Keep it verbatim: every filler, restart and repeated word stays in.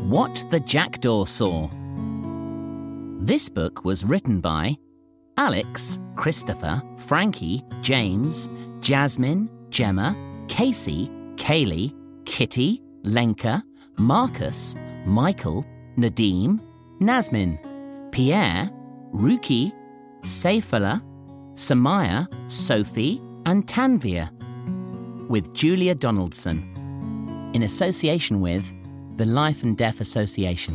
What the Jackdaw Saw. This book was written by Alex, Christopher, Frankie, James, Jasmine, Gemma, Casey, Kaylee, Kitty, Lenka, Marcus, Michael, Nadeem, Nazmin, Pierre, Ruki, Saifullah, Samaya, Sophie and Tanvir, with Julia Donaldson, in association with the Life and Deaf Association.